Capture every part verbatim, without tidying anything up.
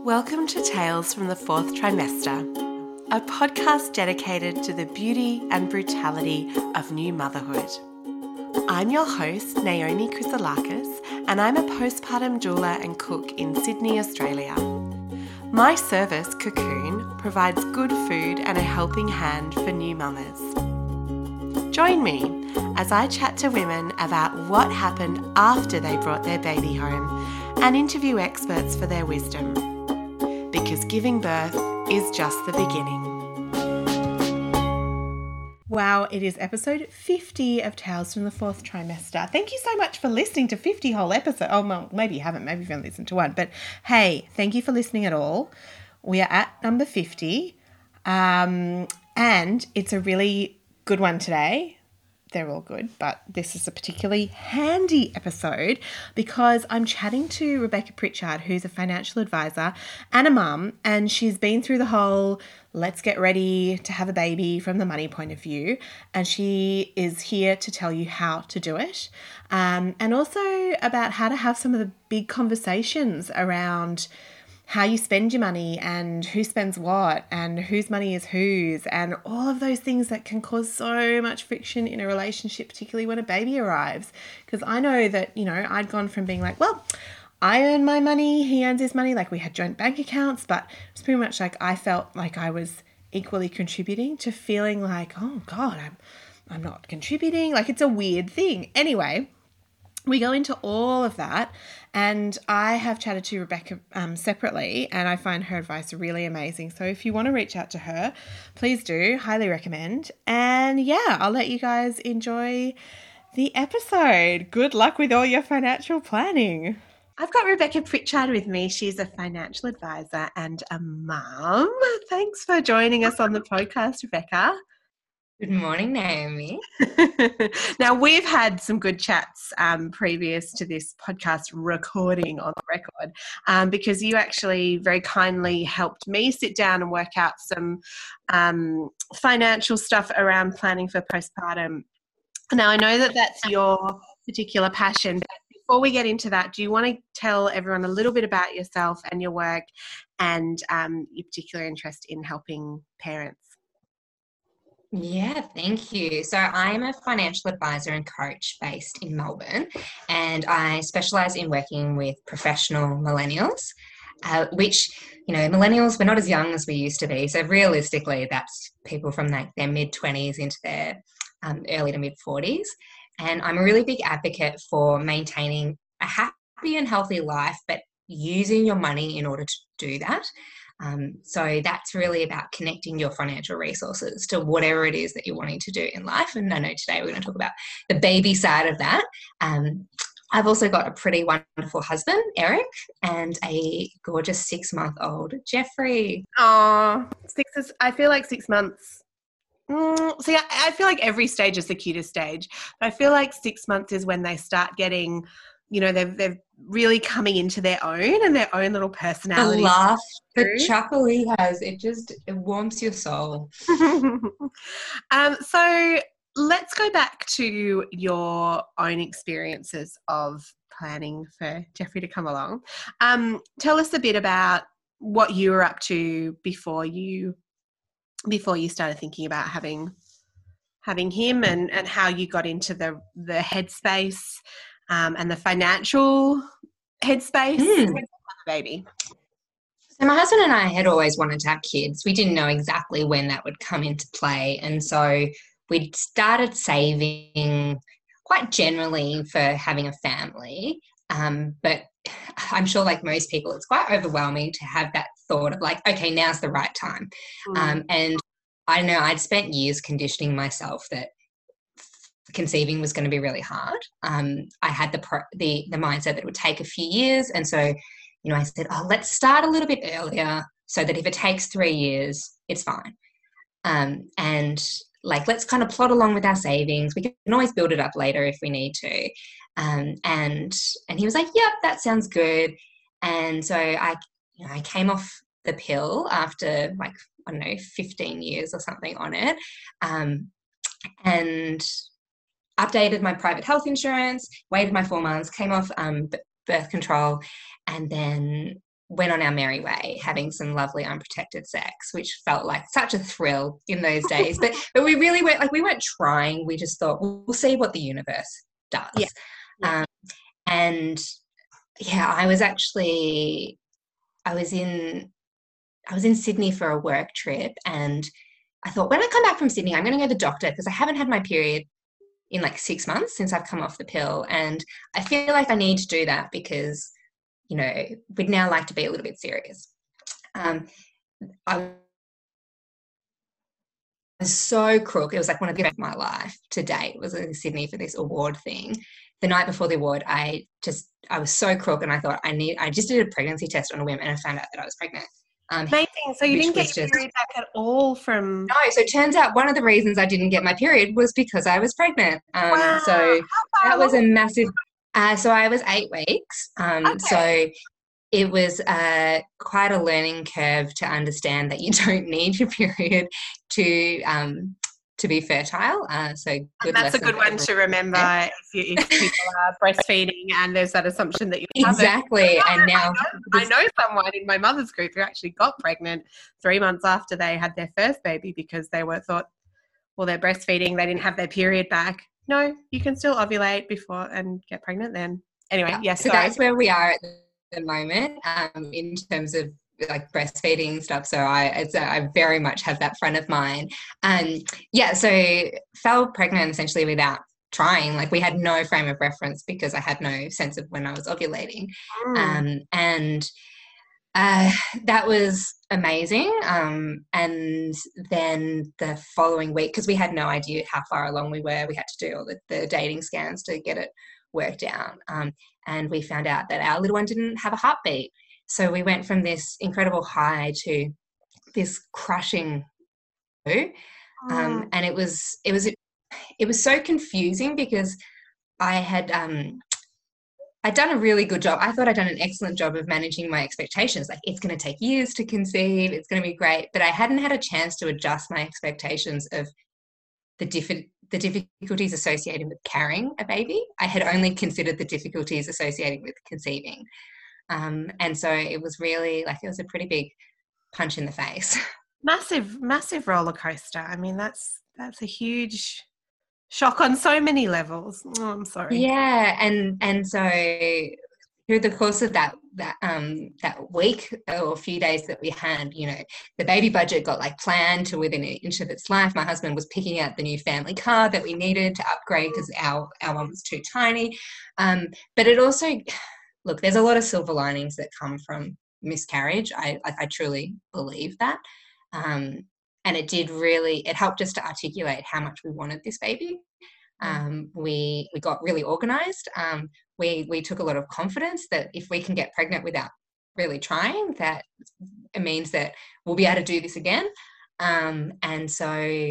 Welcome to Tales from the Fourth Trimester, a podcast dedicated to the beauty and brutality of new motherhood. I'm your host, Naomi Chrysolakis, and I'm a postpartum doula and cook in Sydney, Australia. My service, Cocoon, provides good food and a helping hand for new mamas. Join me as I chat to women about what happened after they brought their baby home and interview experts for their wisdom. Because giving birth is just the beginning. Wow, it is episode fifty of Tales from the Fourth Trimester. Thank you so much for listening to fifty whole episodes. Oh, well, maybe you haven't. Maybe you've only listened to one. But hey, thank you for listening at all. We are at number fifty. Um, and it's a really good one today. They're all good, but this is a particularly handy episode because I'm chatting to Rebecca Pritchard, who's a financial advisor and a mum, and she's been through the whole let's get ready to have a baby from the money point of view, and she is here to tell you how to do it, um, and also about how to have some of the big conversations around how you spend your money and who spends what and whose money is whose and all of those things that can cause so much friction in a relationship, particularly when a baby arrives. Because I know that, you know, I'd gone from being like, well, I earn my money, he earns his money, like we had joint bank accounts, but it's pretty much like I felt like I was equally contributing to feeling like, oh God, I'm, I'm not contributing. Like it's a weird thing. Anyway, we go into all of that, and I have chatted to Rebecca um, separately, and I find her advice really amazing. So if you want to reach out to her, please do. Highly recommend. And yeah, I'll let you guys enjoy the episode. Good luck with all your financial planning. I've got Rebecca Pritchard with me. She's a financial advisor and a mum. Thanks for joining us on the podcast, Rebecca. Good morning, Naomi. Now, we've had some good chats um, previous to this podcast recording on the record um, because you actually very kindly helped me sit down and work out some um, financial stuff around planning for postpartum. Now, I know that that's your particular passion, but before we get into that, do you want to tell everyone a little bit about yourself and your work and um, your particular interest in helping parents? Yeah, thank you. So I'm a financial advisor and coach based in Melbourne, and I specialise in working with professional millennials, uh, which, you know, millennials, we're not as young as we used to be. So realistically, that's people from like their mid-twenties into their um, early to mid-forties. And I'm a really big advocate for maintaining a happy and healthy life, but using your money in order to do that. Um, so that's really about connecting your financial resources to whatever it is that you're wanting to do in life. And I know today we're going to talk about the baby side of that. Um, I've also got a pretty wonderful husband, Eric, and a gorgeous six-month-old, Jeffrey. Oh, six is, I feel like six months. Mm, see, I, I feel like every stage is the cutest stage. But I feel like six months is when they start getting, you know, they've, they're really coming into their own and their own little personality. The laugh, the chuckle he has, it just it warms your soul. um, so let's go back to your own experiences of planning for Jeffrey to come along. Um, tell us a bit about what you were up to before you before you started thinking about having having him and, and how you got into the the headspace um, and the financial headspace Mm. with the baby. So my husband and I had always wanted to have kids. We didn't know exactly when that would come into play. And so we started saving quite generally for having a family. Um, but I'm sure like most people, it's quite overwhelming to have that thought of like, okay, now's the right time. Mm. Um, and I know I'd spent years conditioning myself that conceiving was going to be really hard. Um, I had the, pro- the the mindset that it would take a few years. And so, you know, I said, oh, let's start a little bit earlier so that if it takes three years, it's fine. Um, and like, let's kind of plot along with our savings. We can always build it up later if we need to. Um, and and he was like, yep, that sounds good. And so I, you know, I came off the pill after like, I don't know, fifteen years or something on it. Um, and updated my private health insurance, waited my four months, came off um, birth control, and then went on our merry way, having some lovely unprotected sex, which felt like such a thrill in those days. But but we really weren't like we weren't trying. We just thought we'll, we'll see what the universe does. Yeah. Yeah. Um, and yeah, I was actually I was in I was in Sydney for a work trip, and I thought when I come back from Sydney, I'm going to go to the doctor because I haven't had my period in like six months since I've come off the pill, and I feel like I need to do that because, you know, we'd now like to be a little bit serious. Um, I was so crook. It was like one of the best of my life to date. It was in Sydney for this award thing. The night before the award, I just, I was so crook, and I thought I need, I just did a pregnancy test on a whim, and I found out that I was pregnant. Um, Amazing. So you didn't get your just, period back at all from... No, so it turns out one of the reasons I didn't get my period was because I was pregnant. Um, Wow. So How that was a long? massive, uh, so I was eight weeks. Um, Okay. So it was uh, quite a learning curve to understand that you don't need your period to um, to be fertile. Uh, so good And that's a good one to remember if, you, if people are breastfeeding and there's that assumption that you have it. Exactly. And now I know, I know someone in my mother's group who actually got pregnant three months after they had their first baby because they were thought, well, they're breastfeeding, they didn't have their period back. No, you can still ovulate before and get pregnant then. Anyway, yeah. yes. So sorry. that's where we are at the moment um, in terms of like breastfeeding stuff. So I, it's, I very much have that front of mind. Um, yeah, so fell pregnant essentially without trying. Like we had no frame of reference because I had no sense of when I was ovulating. Mm. Um, and uh, that was amazing. Um, and then the following week, because we had no idea how far along we were, we had to do all the, the dating scans to get it worked out. Um, and we found out that our little one didn't have a heartbeat. So we went from this incredible high to this crushing low. Um, Mm. and it was it was it was so confusing because I had um, I'd done a really good job. I thought I'd done an excellent job of managing my expectations. Like it's going to take years to conceive, it's going to be great, but I hadn't had a chance to adjust my expectations of the diff- the difficulties associated with carrying a baby. I had only considered the difficulties associated with conceiving. Um, and so it was really like it was a pretty big punch in the face. Massive, massive roller coaster. I mean, that's that's a huge shock on so many levels. Oh, I'm sorry. Yeah, and and so through the course of that that um that week or a few days that we had, you know, the baby budget got like planned to within an inch of its life. My husband was picking out the new family car that we needed to upgrade because our our one was too tiny. Um, but it also Look, there's a lot of silver linings that come from miscarriage. I like I truly believe that. Um, and it did really, it helped us to articulate how much we wanted this baby. Um, we we got really organized. Um, we we took a lot of confidence that if we can get pregnant without really trying, that it means that we'll be able to do this again. Um, and so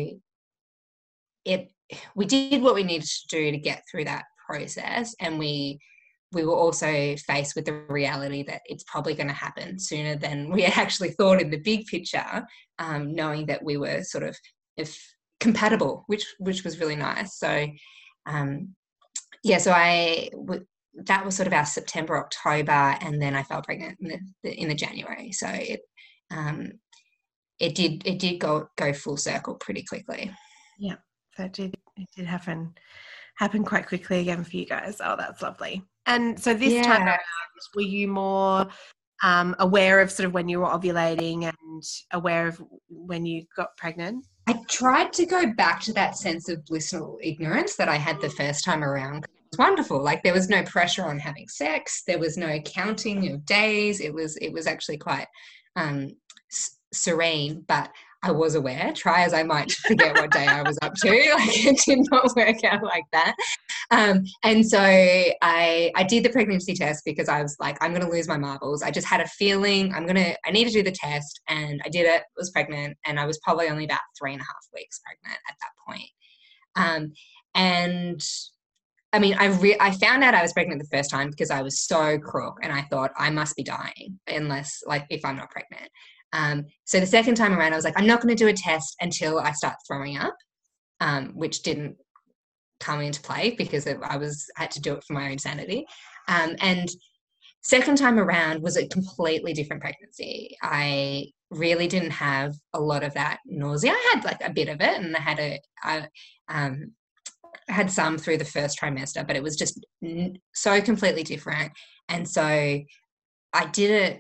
it we did what we needed to do to get through that process, and we we were also faced with the reality that it's probably going to happen sooner than we had actually thought in the big picture, um, knowing that we were sort of if compatible, which which was really nice. So, um, yeah, so I w- that was sort of our September, October, and then I fell pregnant in the, the in the January. So it um, it did it did go go full circle pretty quickly. Yeah, so it did it did happen happen quite quickly again for you guys. Oh, that's lovely. And so this Yeah. time around, were you more um, aware of sort of when you were ovulating and aware of when you got pregnant? I tried to go back to that sense of blissful ignorance that I had the first time around. It was wonderful. Like there was no pressure on having sex. There was no counting of days. It was it was actually quite um, s- serene, but I was aware, try as I might to forget what day I was up to. Like it did not work out like that. Um, and so I I did the pregnancy test because I was like, I'm going to lose my marbles. I just had a feeling I'm going to, I need to do the test, and I did it, was pregnant, and I was probably only about three and a half weeks pregnant at that point. Um, and I mean, I re- I found out I was pregnant the first time because I was so crook, and I thought I must be dying unless, like, if I'm not pregnant. Um, so the second time around, I was like, I'm not going to do a test until I start throwing up, um, which didn't come into play because it, I was I had to do it for my own sanity. Um, and Second time around was a completely different pregnancy. I really didn't have a lot of that nausea. I had like a bit of it, and I had a, I, um, I had some through the first trimester, but it was just so completely different. And so I did it.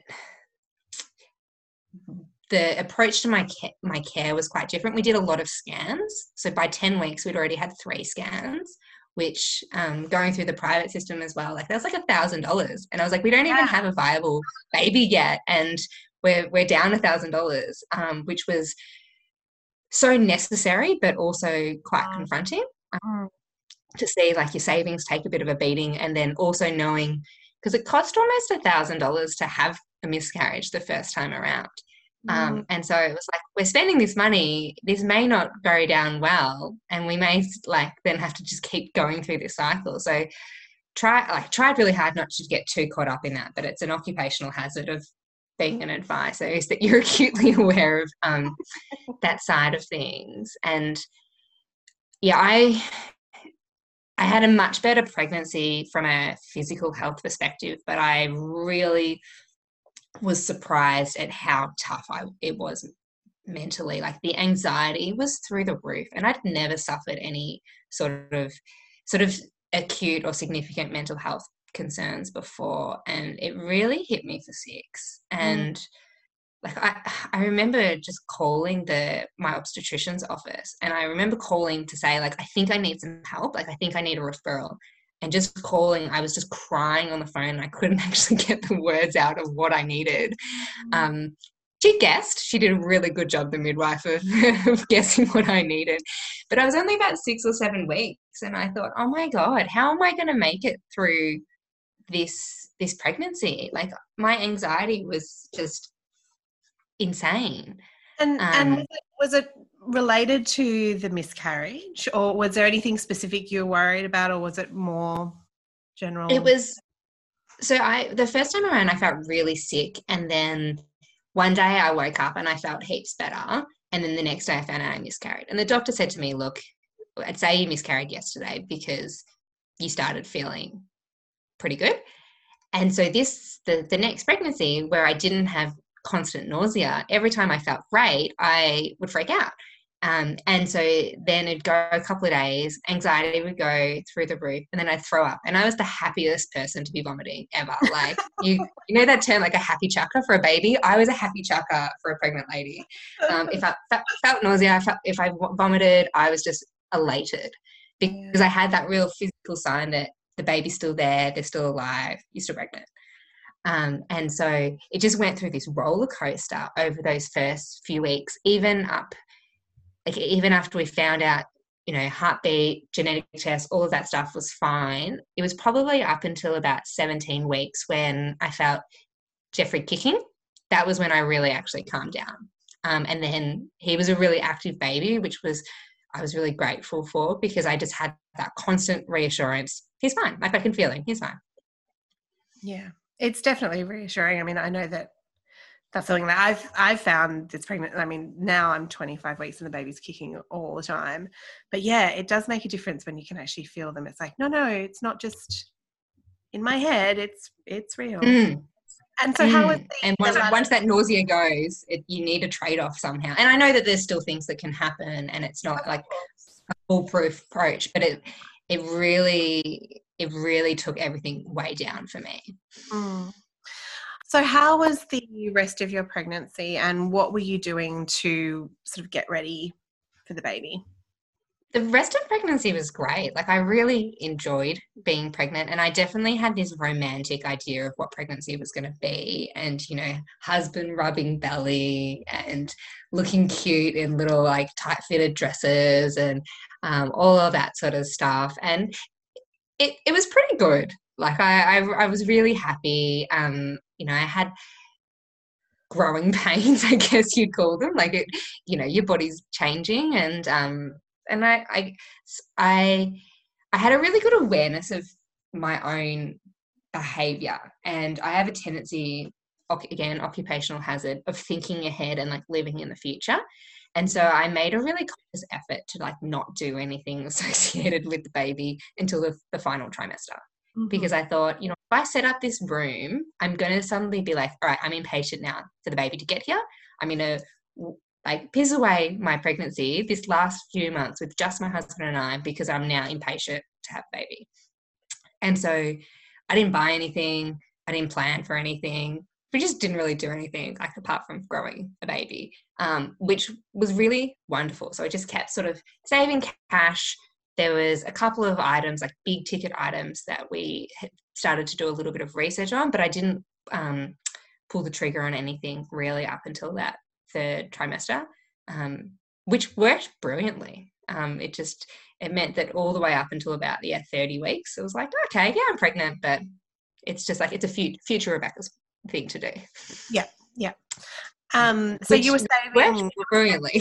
The approach to my care, my care was quite different. We did a lot of scans. So by ten weeks, we'd already had three scans, which um, going through the private system as well, like that's like a thousand dollars. And I was like, we don't even have a viable baby yet, and we're we're down a thousand dollars, um, which was so necessary, but also quite Mm. confronting Mm. to see like your savings take a bit of a beating, and then also knowing because it cost almost a thousand dollars to have a miscarriage the first time around. Um, Mm. and so it was like, we're spending this money, this may not go down well, and we may like then have to just keep going through this cycle. So try like tried really hard not to get too caught up in that, but it's an occupational hazard of being an advisor is that you're acutely aware of um, that side of things. And yeah, I I had a much better pregnancy from a physical health perspective, but I really was surprised at how tough I, it was mentally. Like the anxiety was through the roof, and I'd never suffered any sort of sort of acute or significant mental health concerns before, and it really hit me for six. And Mm. like I, I remember just calling the my obstetrician's office, and I remember calling to say like I think I need some help, like I think I need a referral. And just calling, I was just crying on the phone. I couldn't actually get the words out of what I needed. Um, she guessed. She did a really good job, the midwife, of, of guessing what I needed. But I was only about six or seven weeks, and I thought, oh my God, how am I going to make it through this this pregnancy? Like my anxiety was just insane. And and Um, was it, was it related to the miscarriage, or was there anything specific you were worried about, or was it more it general? was so I the first time around I felt really sick, and then one day I woke up and I felt heaps better, and then the next day I found out I miscarried. And the doctor said to me, "Look, I'd say you miscarried yesterday because you started feeling pretty good." And so this the the next pregnancy where I didn't have constant nausea, every time I felt great, I would freak out. Um, and so then it'd go a couple of days, anxiety would go through the roof, and then I'd throw up. And I was the happiest person to be vomiting ever. Like you, you know that term, like a happy chucker for a baby. I was a happy chucker for a pregnant lady. Um, if I felt, felt nausea, I felt, if I vomited, I was just elated because Yeah. I had that real physical sign that the baby's still there, they're still alive, you're still pregnant. Um, and so it just went through this roller coaster over those first few weeks, even up, like even after we found out, you know, heartbeat, genetic tests, all of that stuff was fine. It was probably up until about seventeen weeks when I felt Jeffrey kicking. That was when I really actually calmed down. Um, and then he was a really active baby, which was I was really grateful for because I just had that constant reassurance. He's fine. Like I can feel him. He's fine. Yeah. It's definitely reassuring. I mean, I know that that feeling that I've I've found it's pregnant. I mean, now I'm twenty-five weeks and the baby's kicking all the time. But yeah, it does make a difference when you can actually feel them. It's like, no, no, it's not just in my head. It's it's real. Mm. And so, how was Mm. And the, once, the latter? once that nausea goes, it, you need a trade-off somehow. And I know that there's still things that can happen and it's not Of like course. a foolproof approach, but it it really it really took everything way down for me. Mm. So, how was the rest of your pregnancy, and what were you doing to sort of get ready for the baby? The rest of pregnancy was great. Like I really enjoyed being pregnant, and I definitely had this romantic idea of what pregnancy was going to be, and you know, husband rubbing belly and looking cute in little like tight fitted dresses and um, all of that sort of stuff. And it it was pretty good. Like I I, I was really happy. Um, you know, I had growing pains, I guess you'd call them. Like it, you know, your body's changing, and um, and I, I, I, I had a really good awareness of my own behavior, and I have a tendency, again, occupational hazard of thinking ahead and like living in the future. And so I made a really conscious effort to like not do anything associated with the baby until the, the final trimester. Mm-hmm. because I thought, you know, if I set up this room, I'm going to suddenly be like, all right, I'm impatient now for the baby to get here. I'm going to like piss away my pregnancy this last few months with just my husband and I because I'm now impatient to have a baby. And so I didn't buy anything. I didn't plan for anything. We just didn't really do anything like apart from growing a baby, um, which was really wonderful. So I just kept sort of saving cash. There was a couple of items, like big ticket items, that we had started to do a little bit of research on, but I didn't um, pull the trigger on anything really up until that third trimester, um, which worked brilliantly. Um, it just, it meant that all the way up until about, yeah, thirty weeks, it was like, okay, yeah, I'm pregnant, but it's just like, it's a future Rebecca's thing to do. Yeah, yeah. Um, so which you were saving brilliantly.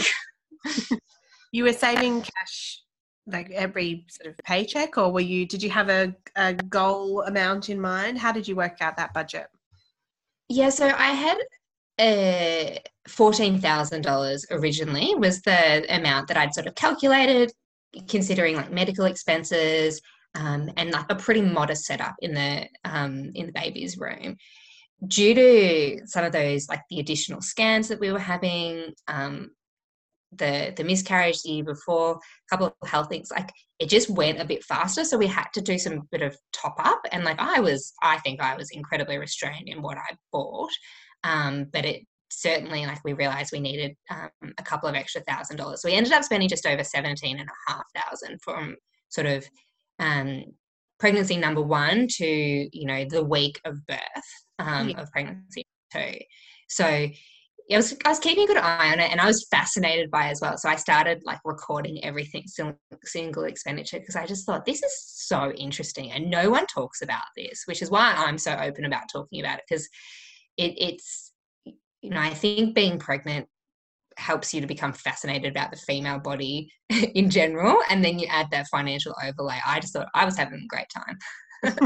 You were saving cash like every sort of paycheck, or were you, did you have a, a goal amount in mind? How did you work out that budget? Yeah, so I had uh, fourteen thousand dollars originally was the amount that I'd sort of calculated, considering like medical expenses um, and like a pretty modest setup in the um, in the baby's room. Due to some of those, like the additional scans that we were having, um, the the miscarriage the year before, a couple of health things, like it just went a bit faster. So we had to do some bit of top up. And like I was, I think I was incredibly restrained in what I bought. Um, but it certainly, like we realized we needed um, a couple of extra thousand dollars. So we ended up spending just over seventeen and a half thousand from sort of um, pregnancy number one to, you know, the week of birth um, Yeah. of pregnancy two. So I was, I was keeping a good eye on it, and I was fascinated by it as well. So I started like recording everything, single expenditure, because I just thought this is so interesting and no one talks about this, which is why I'm so open about talking about it, because it, it's, you know, I think being pregnant helps you to become fascinated about the female body in general, and then you add that financial overlay. I just thought I was having a great time.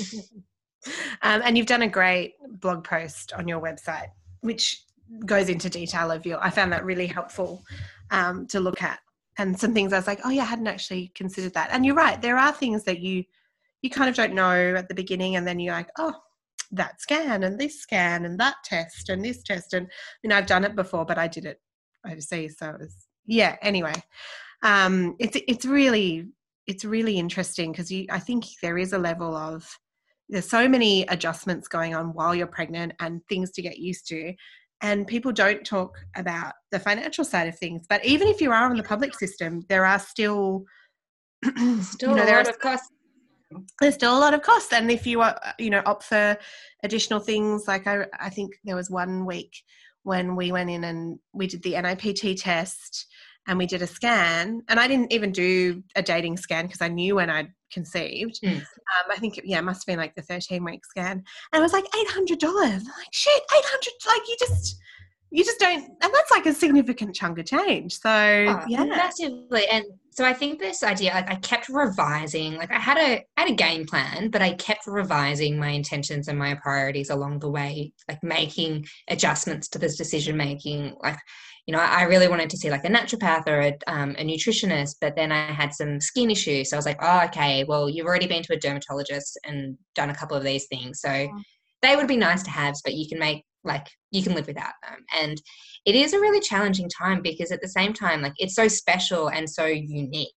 um, and you've done a great blog post on your website, which goes into detail of your, I found that really helpful um, to look at, and some things I was like, oh yeah, I hadn't actually considered that. And you're right, there are things that you you kind of don't know at the beginning, and then you're like, oh, that scan and this scan and that test and this test. And you know, I've done it before, but I did it overseas, so it was, yeah, anyway. Um, it's it's really it's really interesting, because you I think there is a level of, there's so many adjustments going on while you're pregnant and things to get used to. And people don't talk about the financial side of things. But even if you are on the public system, there are still, still you know, a there lot are, of costs. There's still a lot of costs. And if you are, you know, opt for additional things, like I, I think there was one week when we went in and we did the N I P T test and we did a scan, and I didn't even do a dating scan because I knew when I'd conceived. Mm. Um, I think, yeah, it must have been like the thirteen week scan. And it was like eight hundred dollars. I'm like, shit, eight hundred dollars, like you just, you just don't, and that's like a significant chunk of change. So, oh, yeah. Massively. And so I think this idea, like I kept revising, like I had a, I had a game plan, but I kept revising my intentions and my priorities along the way, like making adjustments to this decision making. Like, you know, I really wanted to see like a naturopath or a, um, a nutritionist, but then I had some skin issues. So I was like, oh, okay, well, you've already been to a dermatologist and done a couple of these things. So mm. they would be nice to have, but you can make, like, you can live without them. And it is a really challenging time, because at the same time, like, it's so special and so unique,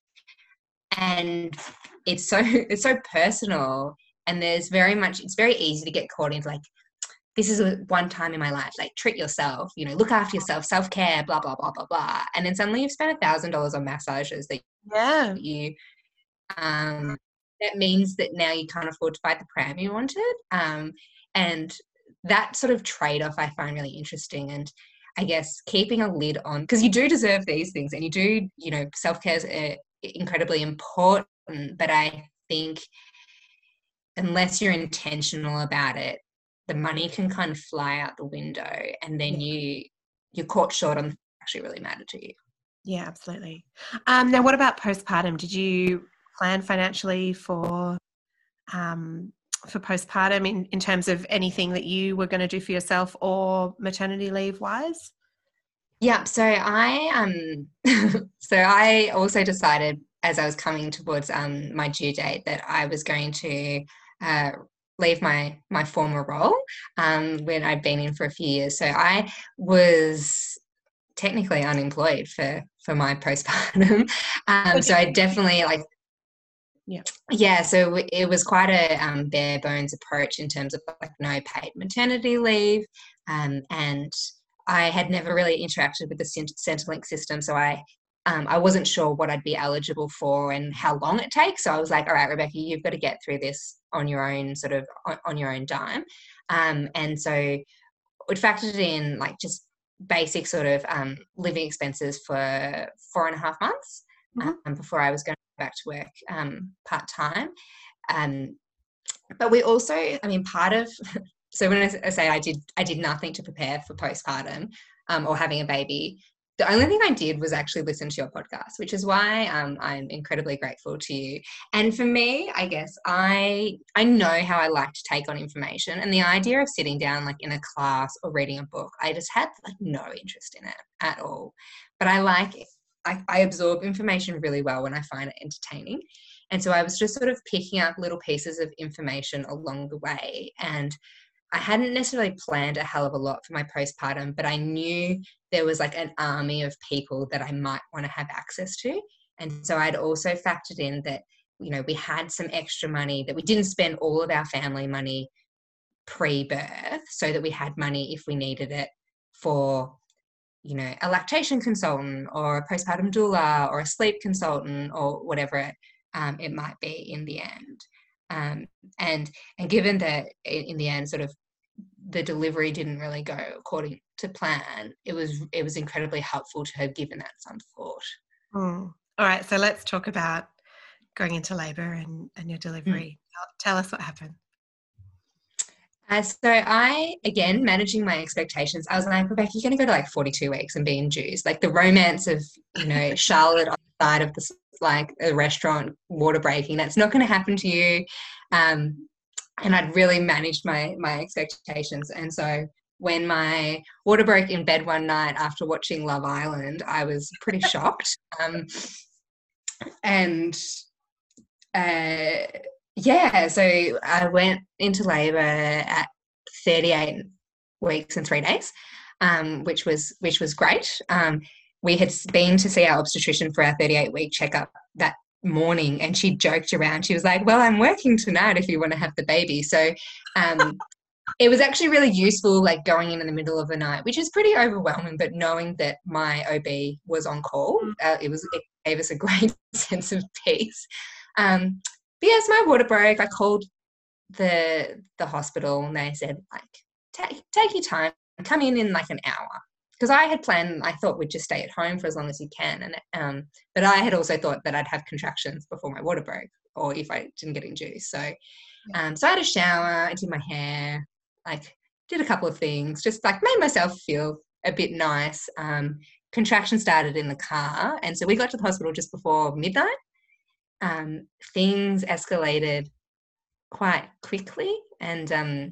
and it's so, it's so personal. And there's very much, it's very easy to get caught into like, this is a one time in my life, like treat yourself, you know, look after yourself, self-care, blah, blah, blah, blah, blah. And then suddenly you've spent a thousand dollars on massages that yeah. you, um, that means that now you can't afford to buy the pram you wanted. Um, and that sort of trade-off I find really interesting. And I guess keeping a lid on, because you do deserve these things, and you do, you know, self-care is uh, incredibly important, but I think unless you're intentional about it, the money can kind of fly out the window, and then yeah. you you're caught short on actually really matter to you. Yeah, absolutely. Um, now, what about postpartum? Did you plan financially for um, for postpartum in, in terms of anything that you were going to do for yourself or maternity leave wise? Yeah, so I um so I also decided as I was coming towards um, my due date, that I was going to uh, leave my my former role um, when I'd been in for a few years. So I was technically unemployed for for my postpartum. Um, so I definitely like Yeah. yeah, so it was quite a um, bare bones approach in terms of like no paid maternity leave, um, and I had never really interacted with the Centrelink system, so I um, I wasn't sure what I'd be eligible for and how long it takes. So I was like, all right, Rebecca, you've got to get through this on your own, sort of on, on your own dime, um, and so it factored in like just basic sort of um, living expenses for four and a half months Mm-hmm. um, before I was going to go back to work um, part time. Um, but we also, I mean, part of so when I say I did, I did nothing to prepare for postpartum um, or having a baby. The only thing I did was actually listen to your podcast, which is why um, I'm incredibly grateful to you. And for me, I guess I I know how I like to take on information, and the idea of sitting down like in a class or reading a book, I just had like no interest in it at all. But I like I, I absorb information really well when I find it entertaining. And so I was just sort of picking up little pieces of information along the way. And I hadn't necessarily planned a hell of a lot for my postpartum, but I knew there was like an army of people that I might want to have access to. And so I'd also factored in that, you know, we had some extra money, that we didn't spend all of our family money pre-birth, so that we had money if we needed it for, you know, a lactation consultant or a postpartum doula or a sleep consultant or whatever it, um, it might be in the end. Um, and and given that in the end sort of the delivery didn't really go according to plan, it was it was incredibly helpful to have given that some thought. Mm. All right, so let's talk about going into labour and, and your delivery. Mm. Tell, tell us what happened. Uh, so I, again, managing my expectations, I was like, Rebecca, you're going to go to like forty-two weeks and be induced. Like the romance of, you know, Charlotte on the side of the, like a restaurant, water breaking, that's not going to happen to you. Um, and I'd really managed my my expectations. And so when my water broke in bed one night after watching Love Island, I was pretty shocked. Um, and uh, yeah, so I went into labour at thirty-eight weeks and three days, um, which was which was great. Um, we had been to see our obstetrician for our thirty-eight week checkup that morning, and she joked around. She was like, well, I'm working tonight if you want to have the baby. So um, it was actually really useful, like going in in the middle of the night, which is pretty overwhelming, but knowing that my O B was on call, uh, it was it gave us a great sense of peace. Um, but yes, my water broke. I called the the hospital and they said, like, take take your time, come in in like an hour. Because I had planned, I thought we'd just stay at home for as long as you can. And um, but I had also thought that I'd have contractions before my water broke, or if I didn't get induced. So, um, so I had a shower, I did my hair, like did a couple of things, just like made myself feel a bit nice. Um, contraction started in the car, and so we got to the hospital just before midnight. Um, things escalated quite quickly, and um,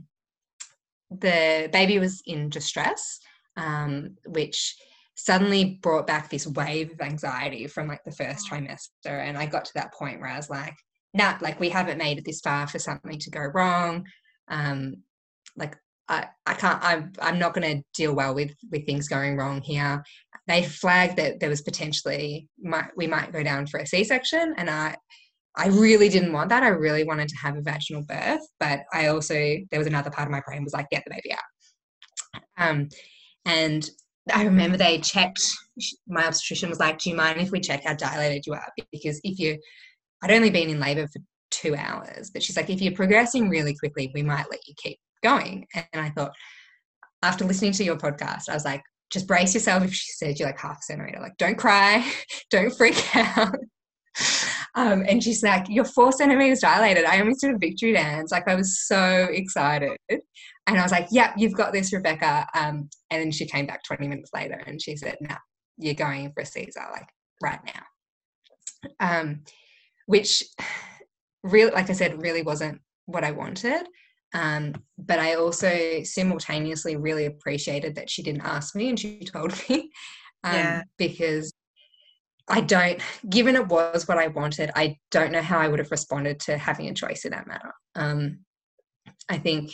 the baby was in distress, um, which suddenly brought back this wave of anxiety from like the first trimester. And I got to that point where I was like, nah, like we haven't made it this far for something to go wrong. Um, like I, I can't, I'm, I'm not going to deal well with, with things going wrong here. They flagged that there was potentially, might, we might go down for a C-section. And I, I really didn't want that. I really wanted to have a vaginal birth, but I also, there was another part of my brain was like, get the baby out. Um, and I remember they checked, my obstetrician was like, do you mind if we check how dilated you are? Because if you, I'd only been in labour for two hours, but she's like, if you're progressing really quickly, we might let you keep going. And I thought, after listening to your podcast, I was like, just brace yourself if she says you're like half a centimetre, like don't cry, don't freak out. Um, and she's like, you're four centimetres dilated. I almost did a victory dance. Like I was so excited. And I was like, yeah, you've got this, Rebecca. Um, and then she came back twenty minutes later and she said, no, you're going for a Caesar, like right now. Um, which really, like I said, really wasn't what I wanted. Um, but I also simultaneously really appreciated that she didn't ask me and she told me. Um, yeah. Because I don't, given it was what I wanted, I don't know how I would have responded to having a choice in that matter. Um, I think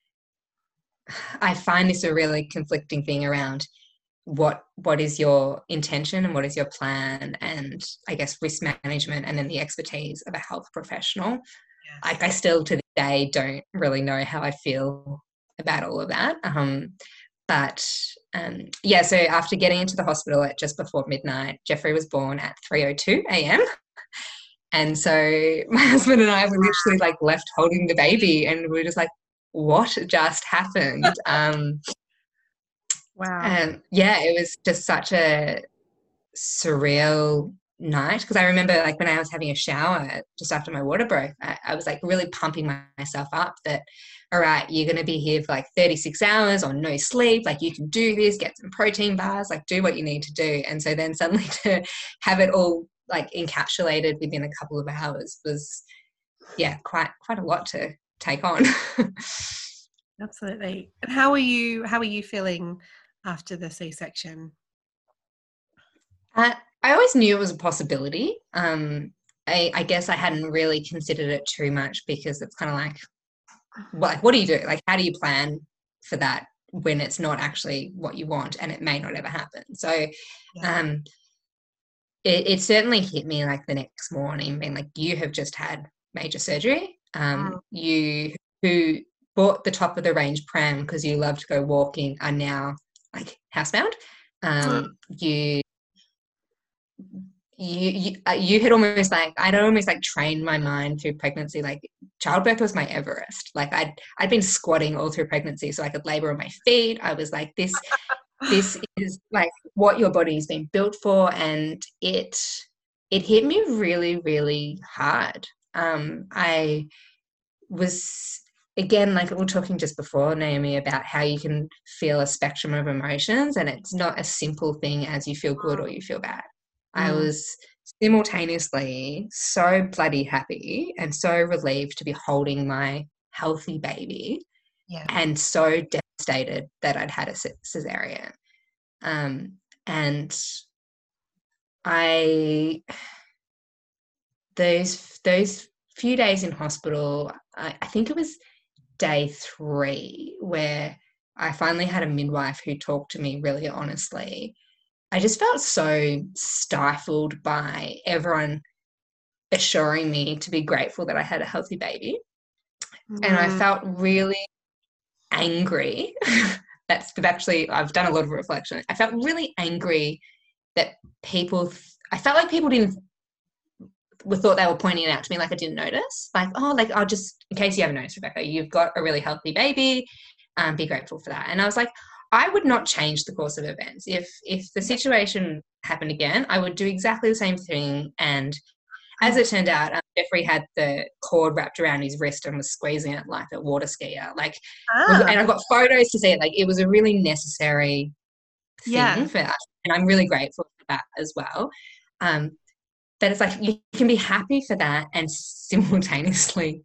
I find this a really conflicting thing around what what is your intention and what is your plan, and I guess risk management, and then the expertise of a health professional. Yes. Like I still to this day don't really know how I feel about all of that. Um, but um, yeah, so after getting into the hospital at just before midnight, Jeffrey was born at three oh two a.m. And so my husband and I were literally like left holding the baby, and we were just like, what just happened? Um, Wow. and yeah, it was just such a surreal night, because I remember like when I was having a shower just after my water broke, I, I was like really pumping my, myself up that, all right, you're going to be here for like thirty-six hours on no sleep. Like you can do this, get some protein bars, like do what you need to do. And so then suddenly to have it all like encapsulated within a couple of hours was, yeah, quite, quite a lot to take on. Absolutely. And how are you, how are you feeling after the C-section? Uh, I always knew it was a possibility. Um, I, I guess I hadn't really considered it too much, because it's kind of like, like, what do you do? Like, how do you plan for that when it's not actually what you want, and it may not ever happen? So, Yeah. um, it, it certainly hit me like the next morning, being like, you have just had major surgery. Um, Oh. You who bought the top of the range pram because you love to go walking are now like housebound. Um, you you you, uh, you had almost like I'd almost like trained my mind through pregnancy. Like childbirth was my Everest. Like I'd I'd been squatting all through pregnancy so I could labor on my feet. I was like, this this is like what your body's been built for, and it it hit me really really hard. Um, I was again, like we were talking just before, Naomi, about how you can feel a spectrum of emotions, and it's not a simple thing as you feel good or you feel bad. I Mm. was simultaneously so bloody happy and so relieved to be holding my healthy baby, Yeah. and so devastated that I'd had a cesarean. Um, and I, those those few days in hospital, I, I think it was day three where I finally had a midwife who talked to me really honestly. I just felt so stifled by everyone assuring me to be grateful that I had a healthy baby. Mm. And I felt really angry. That's actually, I've done a lot of reflection. I felt really angry that people, I felt like people didn't, thought they were pointing it out to me like I didn't notice. Like, oh, like, I'll just, in case you haven't noticed, Rebecca, you've got a really healthy baby. Um, be grateful for that. And I was like, I would not change the course of events. If if the situation happened again, I would do exactly the same thing. And as it turned out, um, Jeffrey had the cord wrapped around his wrist and was squeezing it like a water skier. Like, Ah. and I've got photos to see it. Like, it was a really necessary thing Yeah. for us, and I'm really grateful for that as well. Um, but it's like you can be happy for that and simultaneously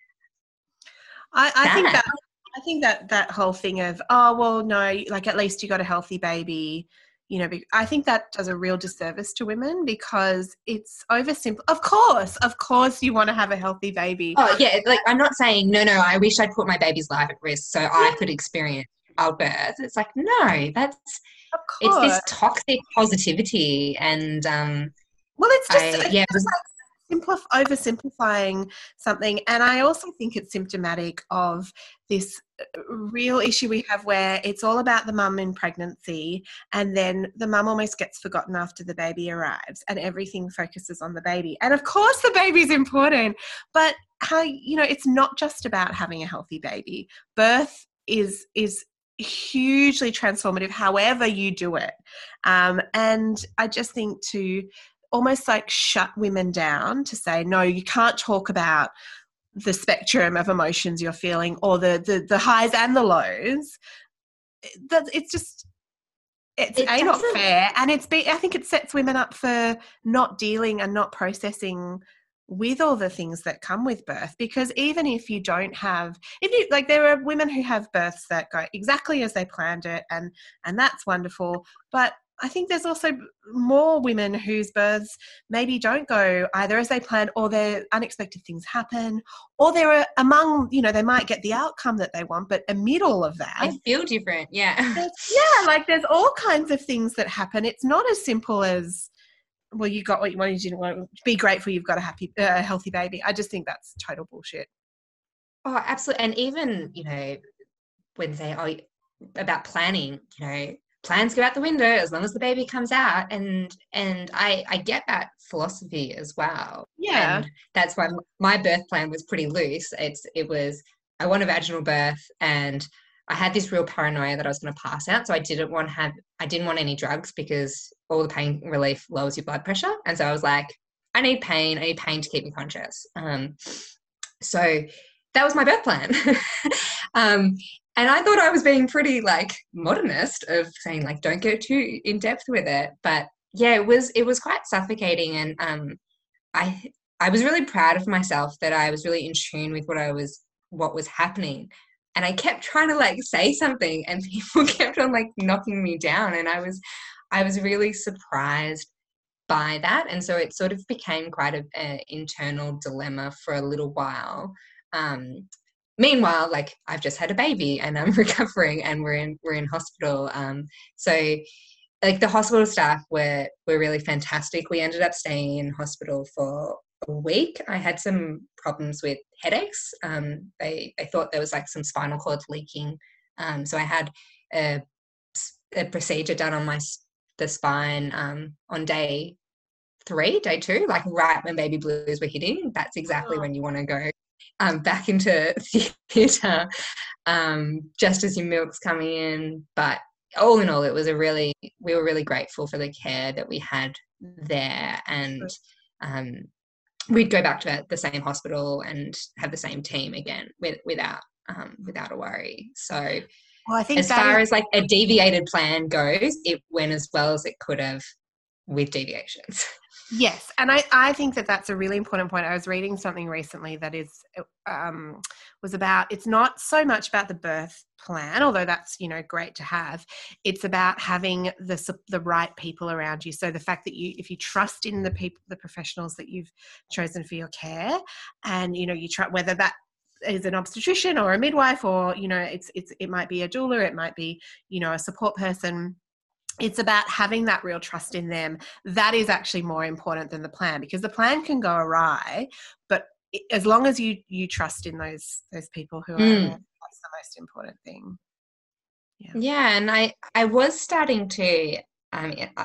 I, I think sad. that I think that that whole thing of, oh, well, no, like at least you got a healthy baby, you know, be, I think that does a real disservice to women, because it's oversimple. Of course, of course you want to have a healthy baby. Oh, yeah, like I'm not saying, no, no, I wish I'd put my baby's life at risk so I could experience childbirth. It's like, no, that's, Of it's course. this toxic positivity. And, um, Well, it's just, I, it's yeah, just like simplif- oversimplifying something. And I also think it's symptomatic of this real issue we have where it's all about the mum in pregnancy, and then the mum almost gets forgotten after the baby arrives, and everything focuses on the baby. And of course the baby's important, but how, you know, it's not just about having a healthy baby. Birth is is hugely transformative however you do it. Um, and I just think to almost like shut women down to say, no, you can't talk about the spectrum of emotions you're feeling, or the the, the highs and the lows. That it's just, it's it a not doesn't, fair, and it's be, I think it sets women up for not dealing and not processing with all the things that come with birth. Because even if you don't have, if you like, there are women who have births that go exactly as they planned it, and and that's wonderful. But I think there's also more women whose births maybe don't go either as they planned, or their unexpected things happen, or they're among, you know, they might get the outcome that they want, but amid all of that, I feel different. Yeah. yeah, like there's all kinds of things that happen. It's not as simple as, well, you got what you wanted, you didn't want. Be grateful you've got a happy, a uh, healthy baby. I just think that's total bullshit. Oh, absolutely. And even, you know, when they say, oh, about planning, you know, plans go out the window as long as the baby comes out. And and I, I get that philosophy as well. Yeah. And that's why my birth plan was pretty loose. It's it was, I want a vaginal birth, and I had this real paranoia that I was going to pass out. So I didn't want to have, I didn't want any drugs because all the pain relief lowers your blood pressure. And so I was like, I need pain. I need pain to keep me conscious. Um, so that was my birth plan. um, and I thought I was being pretty like modernist of saying like, don't go too in depth with it. But yeah, it was, it was quite suffocating. And um, I, I was really proud of myself that I was really in tune with what I was, what was happening. And I kept trying to like say something, and people kept on like knocking me down. And I was, I was really surprised by that. And so it sort of became quite an internal dilemma for a little while. Um, meanwhile, like I've just had a baby and I'm recovering, and we're in, we're in hospital. Um, so like the hospital staff were, were really fantastic. We ended up staying in hospital for a week. I had some problems with headaches. Um, they, they thought there was like some spinal cord leaking. Um, so I had a, a procedure done on my, the spine, um, on day three, day two, like right when baby blues were hitting. That's exactly oh. when you want to go um, back into theatre, um, just as your milk's coming in. But all in all, it was a really, we were really grateful for the care that we had there. And um, we'd go back to the same hospital and have the same team again with, without um, without a worry. So well, I think as far is- as like a deviated plan goes, it went as well as it could have with deviations. Yes, and I, I think that that's a really important point. I was reading something recently that is um, was about, it's not so much about the birth plan, although that's, you know, great to have. It's about having the the right people around you. So the fact that you, if you trust in the people, the professionals that you've chosen for your care, and, you know, you try, whether that is an obstetrician or a midwife, or, you know, it's it's it might be a doula, it might be, you know, a support person. It's about having that real trust in them. That is actually more important than the plan, because the plan can go awry, but as long as you you trust in those those people who are mm. around, that's the most important thing. Yeah, yeah, and I I was starting to um I,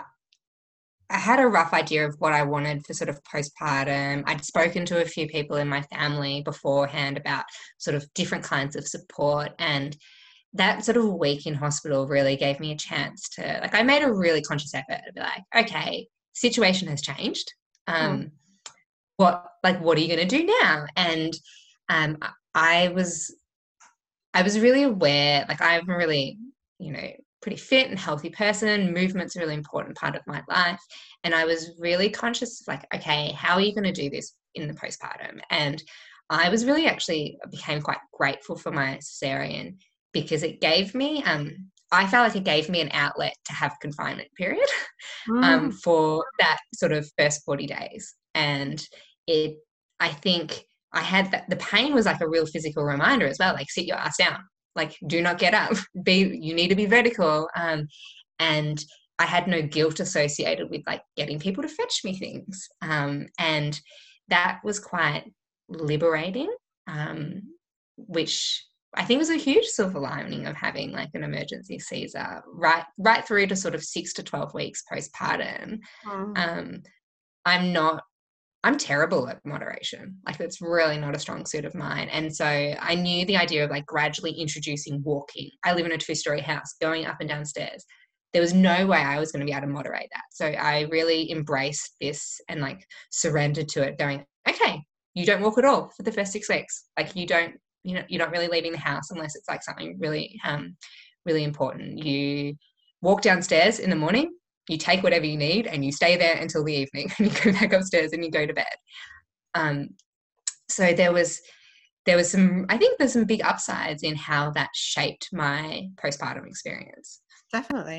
I had a rough idea of what I wanted for sort of postpartum. I'd spoken to a few people in my family beforehand about sort of different kinds of support, and that sort of week in hospital really gave me a chance to, like, I made a really conscious effort to be like, okay, situation has changed. Um, mm. What, like, what are you going to do now? And um, I was, I was really aware, like, I'm a really, you know, pretty fit and healthy person. Movement's a really important part of my life. And I was really conscious of like, okay, how are you going to do this in the postpartum? And I was really actually became quite grateful for my cesarean, because it gave me, um, I felt like it gave me an outlet to have confinement period mm. um, for that sort of first forty days. And it, I think I had that, the pain was like a real physical reminder as well, like sit your ass down, like do not get up, be, you need to be vertical. Um, and I had no guilt associated with like getting people to fetch me things. Um, and that was quite liberating, um, which I think was a huge silver lining of having like an emergency Caesar right, right through to sort of six to twelve weeks postpartum. Mm. Um, I'm not, I'm terrible at moderation. Like it's really not a strong suit of mine. And so I knew the idea of like gradually introducing walking. I live in a two-story house, going up and down stairs. There was no way I was going to be able to moderate that. So I really embraced this and like surrendered to it, going, okay, you don't walk at all for the first six weeks. Like you don't, you know, you're not really leaving the house unless it's like something really, um, really important. You walk downstairs in the morning, you take whatever you need and you stay there until the evening, and you go back upstairs and you go to bed. Um, so there was, there was some, I think there's some big upsides in how that shaped my postpartum experience. Definitely.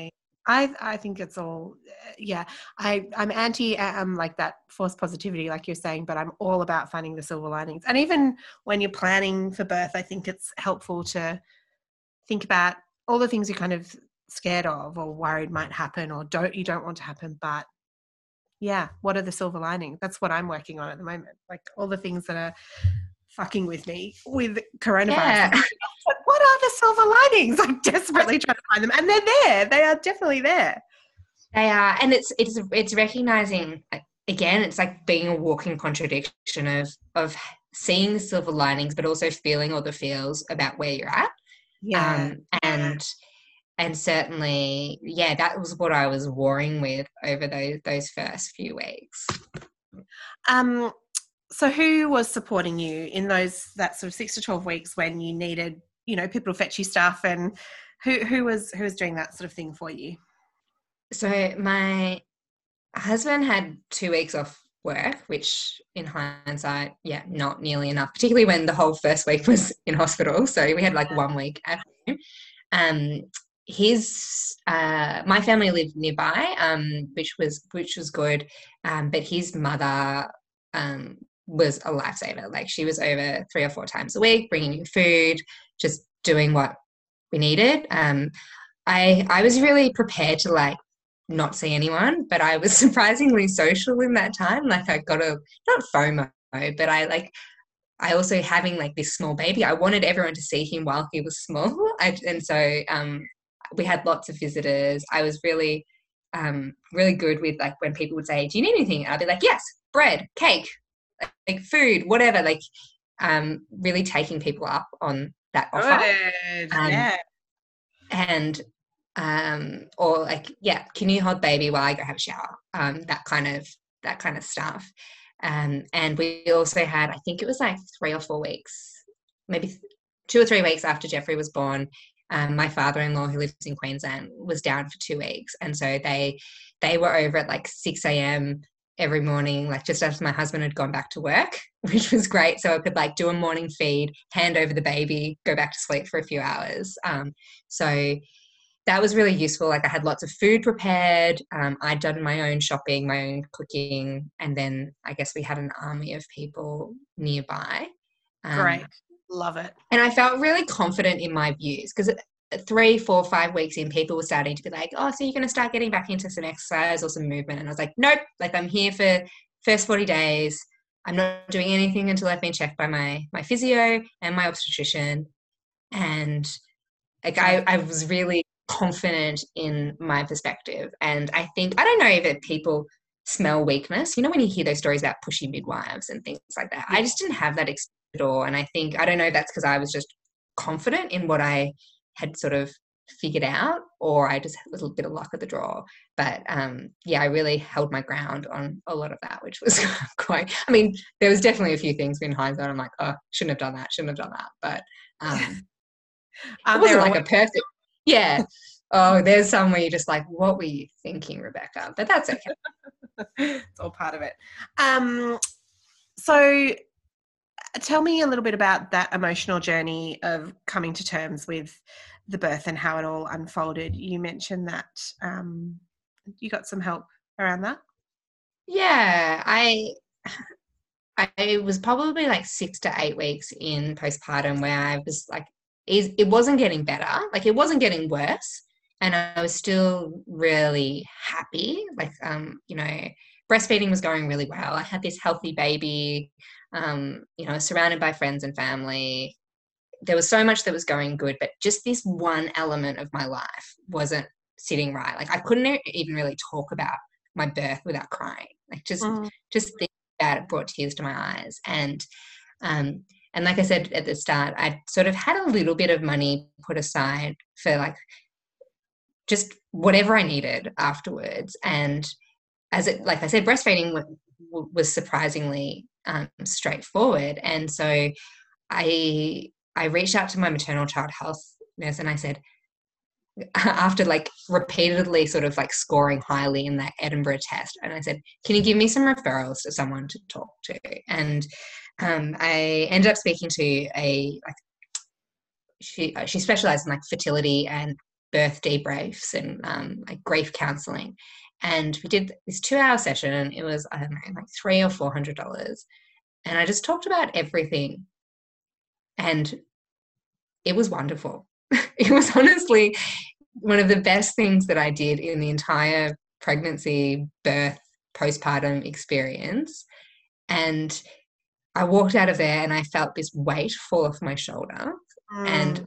I I think it's all, yeah. I I'm anti um like that forced positivity, like you're saying, but I'm all about finding the silver linings. And even when you're planning for birth, I think it's helpful to think about all the things you're kind of scared of or worried might happen or don't you don't want to happen, but yeah, what are the silver linings? That's what I'm working on at the moment. Like all the things that are fucking with me with coronavirus. Yeah. Like, what are the silver linings? I'm desperately trying to find them, and they're there. They are definitely there. They are, and it's it's it's recognizing, again, it's like being a walking contradiction of of seeing the silver linings, but also feeling all the feels about where you're at. Yeah. Um, and and certainly, yeah, that was what I was warring with over those those first few weeks. Um. So, who was supporting you in those that sort of six to twelve weeks when you needed, you know, people to fetch you stuff, and who who was who was doing that sort of thing for you? So my husband had two weeks off work, which in hindsight, yeah, not nearly enough, particularly when the whole first week was in hospital. So we had like one week at home. Um, his uh, my family lived nearby, um, which was which was good, um, but his mother um, was a lifesaver. Like she was over three or four times a week, bringing in food, just doing what we needed. Um, I I was really prepared to like not see anyone, but I was surprisingly social in that time. Like I got a, not FOMO, but I like, I also having like this small baby, I wanted everyone to see him while he was small. I, and so um, we had lots of visitors. I was really, um, really good with like when people would say, do you need anything? I'd be like, yes, bread, cake, like food, whatever, like um, really taking people up on that offer. Good. Um, yeah. And um or like, yeah, can you hold baby while I go have a shower, um that kind of that kind of stuff. Um and we also had, I think it was like three or four weeks, maybe two or three weeks after Jeffrey was born, um, my father-in-law, who lives in Queensland, was down for two weeks, and so they they were over at like six a.m. every morning, like just after my husband had gone back to work, which was great. So I could like do a morning feed, hand over the baby, go back to sleep for a few hours. Um, so that was really useful. Like I had lots of food prepared. Um, I'd done my own shopping, my own cooking, and then I guess we had an army of people nearby. Um, Great. Love it. And I felt really confident in my views because three, four, five weeks in, people were starting to be like, oh, so you're going to start getting back into some exercise or some movement. And I was like, nope, like I'm here for first forty days. I'm not doing anything until I've been checked by my my physio and my obstetrician. And like I, I was really confident in my perspective. And I think, I don't know if people smell weakness. You know, when you hear those stories about pushy midwives and things like that, yeah. I just didn't have that experience at all. And I think, I don't know if that's because I was just confident in what I had sort of figured out, or I just had a little bit of luck of the draw. But um, yeah, I really held my ground on a lot of that, which was quite, I mean, there was definitely a few things in hindsight I'm like, oh, shouldn't have done that, shouldn't have done that. But um, it wasn't like a perfect, yeah. Oh, there's some where you're just like, what were you thinking, Rebecca? But that's okay. It's all part of it. Um, so tell me a little bit about that emotional journey of coming to terms with the birth and how it all unfolded. You mentioned that um, you got some help around that. Yeah, I I was probably like six to eight weeks in postpartum where I was like, it wasn't getting better, like it wasn't getting worse, and I was still really happy. Like, um, you know, breastfeeding was going really well. I had this healthy baby, um, you know, surrounded by friends and family. There was so much that was going good, but just this one element of my life wasn't sitting right. Like I couldn't even really talk about my birth without crying. Like just, mm. just thinking about it brought tears to my eyes. And, um, and like I said at the start, I sort of had a little bit of money put aside for like just whatever I needed afterwards. And as it, like I said, breastfeeding w- w- was surprisingly um, straightforward. And so I, I reached out to my maternal child health nurse and I said, after like repeatedly sort of like scoring highly in that Edinburgh test, and I said, can you give me some referrals to someone to talk to? And um, I ended up speaking to a, like, she, she specialized in like fertility and birth debriefs and um, like grief counselling. And we did this two-hour session, and it was, I don't know, like three or four hundred dollars. And I just talked about everything, and it was wonderful. It was honestly one of the best things that I did in the entire pregnancy, birth, postpartum experience. And I walked out of there and I felt this weight fall off my shoulder. Mm. And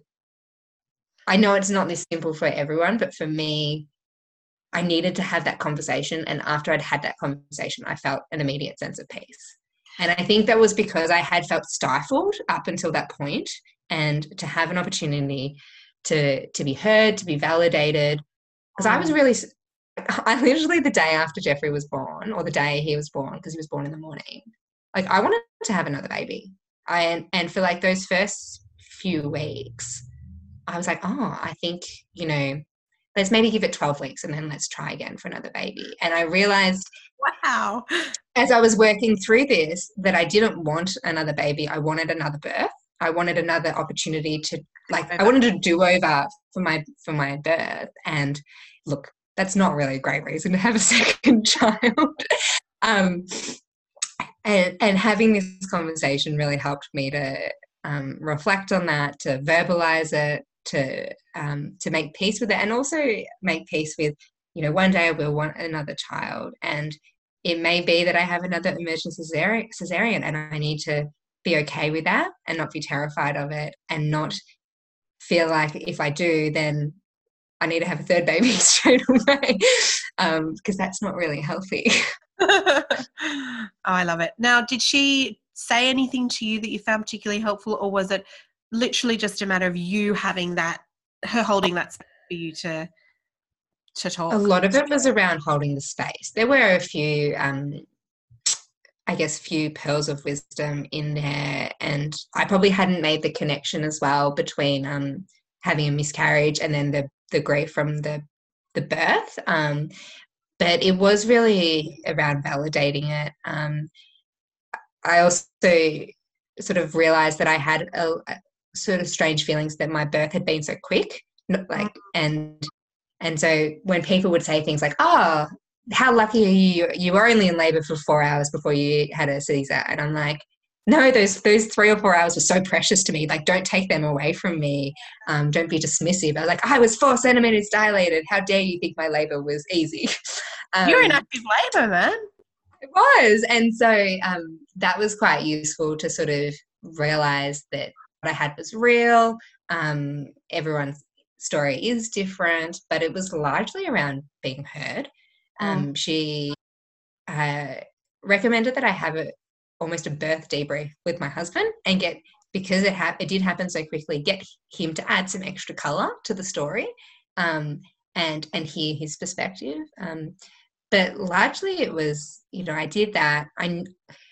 I know it's not this simple for everyone, but for me, I needed to have that conversation. And after I'd had that conversation, I felt an immediate sense of peace. And I think that was because I had felt stifled up until that point, and to have an opportunity to, to be heard, to be validated. Because mm. I was really, I literally the day after Jeffrey was born, or the day he was born, because he was born in the morning, like I wanted to have another baby. I, and for like those first few weeks, I was like, oh, I think, you know, let's maybe give it twelve weeks and then let's try again for another baby. And I realized, wow, as I was working through this, that I didn't want another baby. I wanted another birth. I wanted another opportunity to, like, I wanted a do-over for my, for my birth. And look, that's not really a great reason to have a second child. um, and, and having this conversation really helped me to um, reflect on that, to verbalize it, to um, to make peace with it, and also make peace with, you know, one day I will want another child, and it may be that I have another emergency cesarean, and I need to be okay with that and not be terrified of it, and not feel like if I do, then I need to have a third baby straight away, um, because that's not really healthy. Oh, I love it. Now, did she say anything to you that you found particularly helpful, or was it literally just a matter of you having that, her holding that space for you to to talk? A lot of it was around holding the space. There were a few, um, I guess, few pearls of wisdom in there, and I probably hadn't made the connection as well between um, having a miscarriage and then the the grief from the the birth. Um, but it was really around validating it. Um, I also sort of realized that I had a, a sort of strange feelings that my birth had been so quick, like, and and so when people would say things like, "Oh, how lucky are you? You were only in labour for four hours before you had a Caesar," and I'm like, "No, those those three or four hours were so precious to me. Like, don't take them away from me. Um, don't be dismissive." I was like, "I was four centimeters dilated. How dare you think my labour was easy?" Um, You're in active labour, man. It was, and so um, that was quite useful to sort of realise that what I had was real. Um, everyone's story is different, but it was largely around being heard. Um, mm. She uh, recommended that I have a, almost a birth debrief with my husband, and get, because it, ha- it did happen so quickly, get him to add some extra colour to the story, um, and and hear his perspective. Um, but largely it was, you know, I did that. I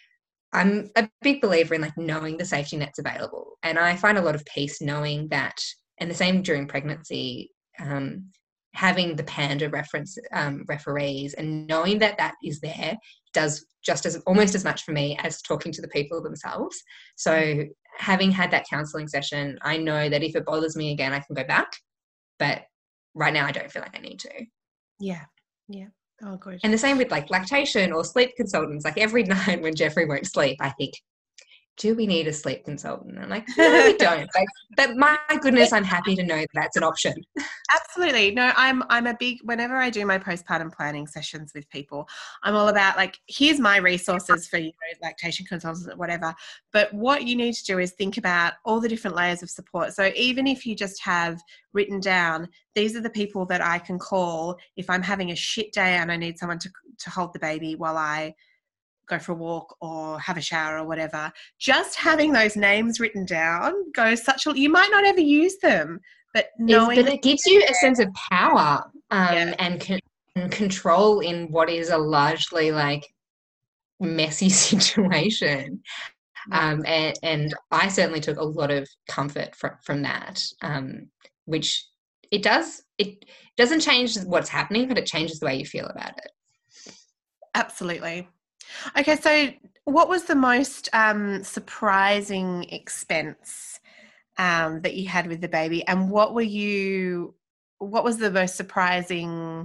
I'm a big believer in like knowing the safety nets available, and I find a lot of peace knowing that. And the same during pregnancy, um, having the PANDA reference um, referees and knowing that that is there does just as almost as much for me as talking to the people themselves. So having had that counselling session, I know that if it bothers me again, I can go back. But right now, I don't feel like I need to. Yeah, yeah. Oh, good. And the same with like lactation or sleep consultants. Like every night when Jeffrey won't sleep, I think, do we need a sleep consultant? I'm like, no, we don't. Like, but my goodness, I'm happy to know that that's an option. Absolutely. No, I'm I'm a big, whenever I do my postpartum planning sessions with people, I'm all about like, here's my resources for, you know, lactation consultants or whatever. But what you need to do is think about all the different layers of support. So even if you just have written down, these are the people that I can call if I'm having a shit day and I need someone to to hold the baby while I go for a walk or have a shower or whatever, just having those names written down goes such a, you might not ever use them, but knowing. But it gives you a sense of power um, yeah. and, con- and control in what is a largely like messy situation. Yeah. Um, and, and I certainly took a lot of comfort from, from that, um, which it does, it doesn't change what's happening, but it changes the way you feel about it. Absolutely. Okay, so what was the most um, surprising expense um, that you had with the baby, and what were you what was the most surprising,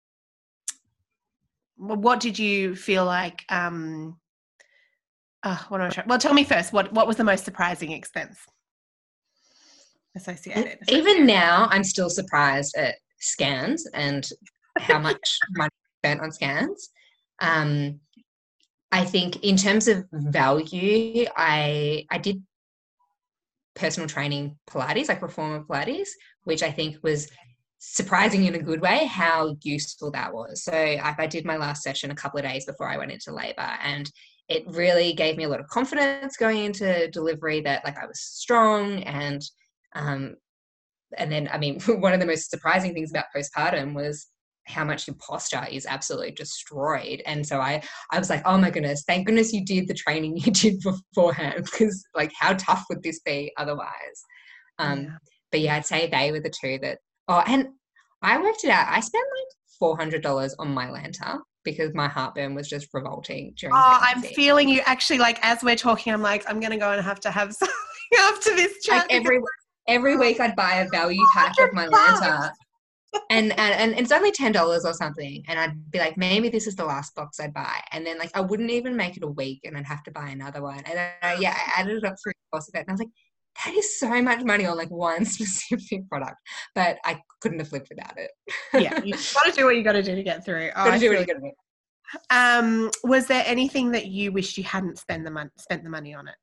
what did you feel like, um, uh, what am I trying, well, tell me first, what, what was the most surprising expense associated? Even now, I'm still surprised at scans and how much money spent on scans. Um, I think in terms of value, I I did personal training Pilates, like reformer Pilates, which I think was surprising in a good way how useful that was. So I, I did my last session a couple of days before I went into labor, and it really gave me a lot of confidence going into delivery that like I was strong. And um, and then, I mean, one of the most surprising things about postpartum was how much your posture is absolutely destroyed. And so I, I was like, oh my goodness, thank goodness you did the training you did beforehand, because like how tough would this be otherwise? Um, yeah. But yeah, I'd say they were the two that, oh, and I worked it out. I spent like four hundred dollars on my Lanta because my heartburn was just revolting during Oh, pregnancy. I'm feeling you actually, like as we're talking, I'm like, I'm going to go and have to have something after this chat. Like every, every week I'd buy a value pack of my Lanta. And, and and it's only ten dollars or something, and I'd be like, maybe this is the last box I'd buy, and then like I wouldn't even make it a week, and I'd have to buy another one, and then I, yeah, I added it up through the course of it, and I was like, that is so much money on like one specific product, but I couldn't have lived without it. Yeah, you got to do what you got to do to get through. Oh, got to do what you got to do. Um, was there anything that you wished you hadn't spent the money spent the money on it?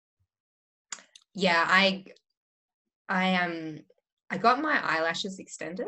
Yeah, I, I um. I got my eyelashes extended.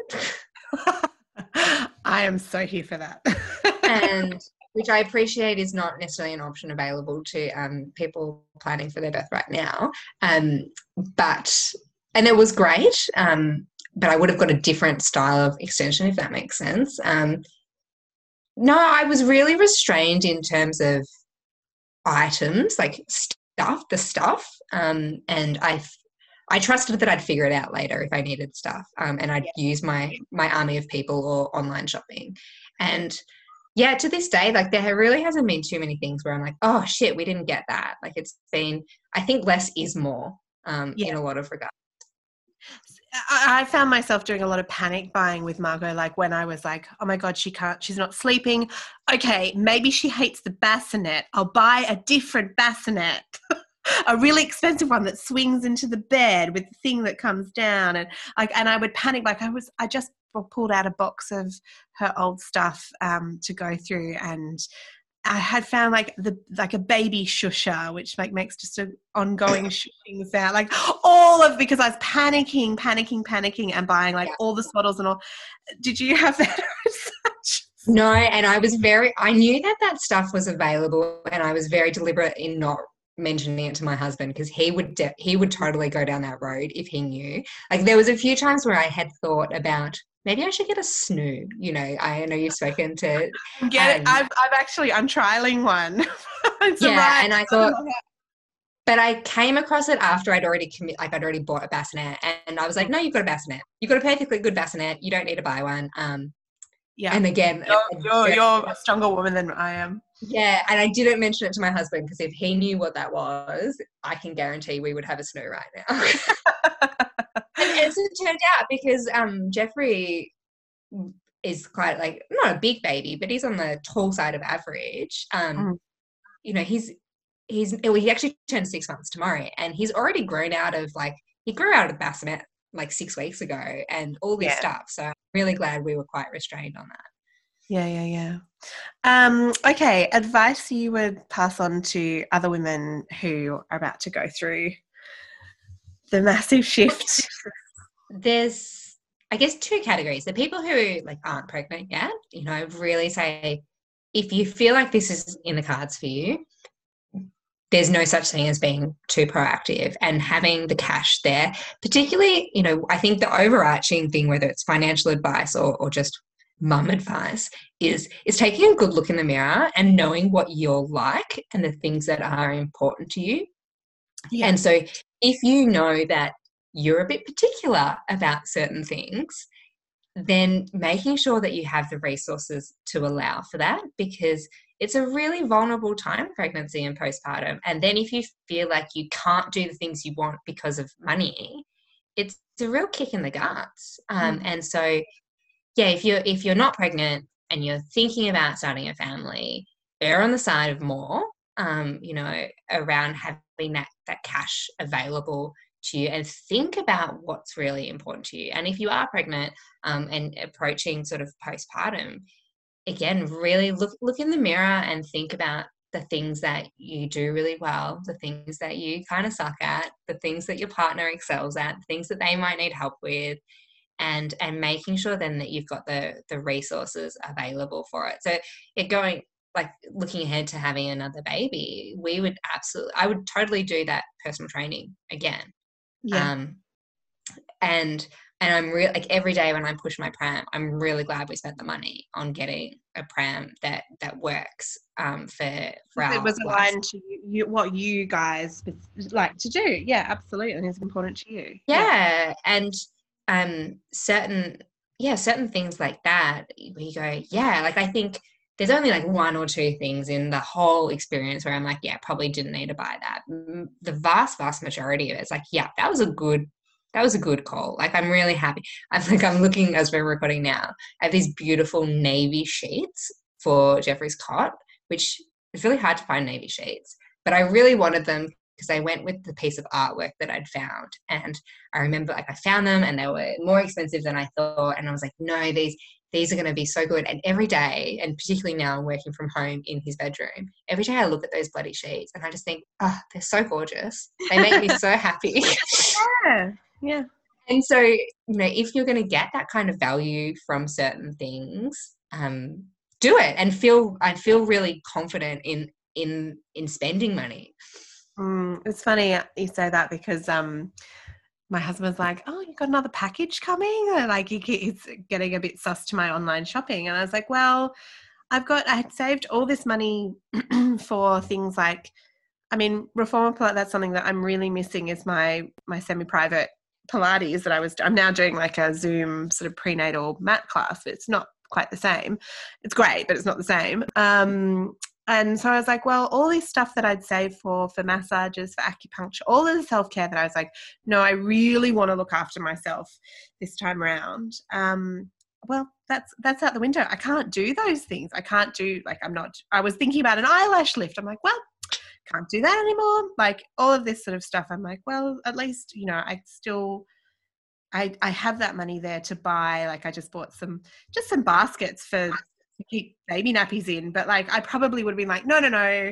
I am so here for that. And which I appreciate is not necessarily an option available to um, people planning for their birth right now. Um, but, and it was great, um, but I would have got a different style of extension, if that makes sense. Um, no, I was really restrained in terms of items, like stuff, the stuff. Um, and I I trusted that I'd figure it out later if I needed stuff, um, and I'd yeah. use my my army of people or online shopping. And yeah, to this day, like there really hasn't been too many things where I'm like, oh shit, we didn't get that. Like it's been, I think less is more um, yeah. in a lot of regards. I found myself doing a lot of panic buying with Margot, like when I was like, oh my God, she can't, she's not sleeping. Okay, maybe she hates the bassinet. I'll buy a different bassinet. A really expensive one that swings into the bed with the thing that comes down, and like, and I would panic. Like I was, I just pulled out a box of her old stuff um, to go through, and I had found like the like a baby shusher, which like makes just an ongoing shushing sound, like all of because I was panicking, panicking, panicking, and buying like yeah. all the swaddles and all. Did you have that? No, and I was very. I knew that that stuff was available, and I was very deliberate in not mentioning it to my husband because he would de- he would totally go down that road if he knew. Like there was a few times where I had thought about maybe I should get a Snoo. You know, I know you've spoken to get um, it. I've I've actually I'm trialing one. yeah, right. And I thought, but I came across it after I'd already commit. Like I'd already bought a bassinet, and I was like, no, you've got a bassinet. You've got a perfectly good bassinet. You don't need to buy one. Um, yeah. And again, you're, you're, you're a stronger woman than I am. Yeah, and I didn't mention it to my husband because if he knew what that was, I can guarantee we would have a Snoo right now. and as it turned out, because um, Jeffrey is quite like not a big baby, but he's on the tall side of average. Um, mm. You know, he's he's well, he actually turned six months tomorrow, and he's already grown out of like he grew out of bassinet like six weeks ago, and all this yeah. stuff. So I'm really glad we were quite restrained on that. Yeah, yeah, yeah. Um, okay, advice you would pass on to other women who are about to go through the massive shift? There's, I guess, two categories. The people who like aren't pregnant yet, you know, really say, if you feel like this is in the cards for you, there's no such thing as being too proactive and having the cash there. Particularly, you know, I think the overarching thing, whether it's financial advice or, or just mum advice, is is taking a good look in the mirror and knowing what you're like and the things that are important to you. Yeah. And so if you know that you're a bit particular about certain things, then making sure that you have the resources to allow for that, because it's a really vulnerable time, pregnancy and postpartum. And then if you feel like you can't do the things you want because of money, it's a real kick in the guts. Um, mm. And so, yeah, if you're if you're not pregnant and you're thinking about starting a family, err on the side of more, um, you know, around having that that cash available to you, and think about what's really important to you. And if you are pregnant um, and approaching sort of postpartum, again, really look look in the mirror and think about the things that you do really well, the things that you kind of suck at, the things that your partner excels at, the things that they might need help with, and and making sure then that you've got the the resources available for it. So it going like looking ahead to having another baby, we would absolutely, I would totally do that personal training again. Yeah. Um, and and I'm really, like, every day when I push my pram, I'm really glad we spent the money on getting a pram that that works um, for for our it was aligned to you, you, what you guys like to do. Yeah, absolutely, and it's important to you. Yeah, yeah. and um, certain yeah certain things like that, where you go, yeah, like I think there's only like one or two things in the whole experience where I'm like, yeah, probably didn't need to buy that. The vast, vast majority of it is like, yeah, that was a good, that was a good call. Like, I'm really happy. I'm like, I'm looking as we're recording now. I have these beautiful navy sheets for Jeffrey's cot, which is really hard to find navy sheets, but I really wanted them because I went with the piece of artwork that I'd found. And I remember, like, I found them and they were more expensive than I thought. And I was like, no, these, these are going to be so good. And every day, and particularly now I'm working from home in his bedroom, every day I look at those bloody sheets and I just think, oh, they're so gorgeous. They make me so happy. Yeah. Yeah. And so, you know, if you're going to get that kind of value from certain things, um, do it and feel, I feel really confident in, in, in spending money. Mm, it's funny you say that because, um, my husband's like, oh, you got another package coming? And like, he, he's getting a bit sus to my online shopping. And I was like, well, I've got, I had saved all this money for things like, I mean, Reformer Pilates, that's something that I'm really missing is my, my semi-private Pilates that I was, I'm now doing like a Zoom sort of prenatal mat class, but it's not quite the same. It's great, but it's not the same. Um, And so I was like, well, all this stuff that I'd saved for, for massages, for acupuncture, all of the self-care that I was like, no, I really want to look after myself this time around. Um, well, that's, that's out the window. I can't do those things. I can't do, like, I'm not, I was thinking about an eyelash lift. I'm like, well, can't do that anymore. Like, all of this sort of stuff. I'm like, well, at least, you know, I still, I, I have that money there to buy, like, I just bought some, just some baskets for, to keep baby nappies in, but like I probably would have been like, no, no, no,